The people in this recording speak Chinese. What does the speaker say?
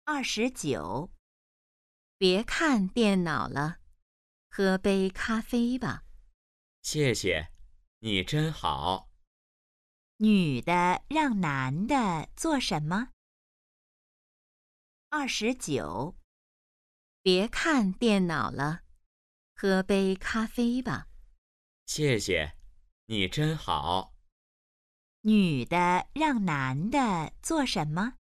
29，别看电脑了，喝杯咖啡吧。 谢谢，你真好。 女的让男的做什么？29，别看电脑了，喝杯咖啡吧。 谢谢，你真好。 女的让男的做什么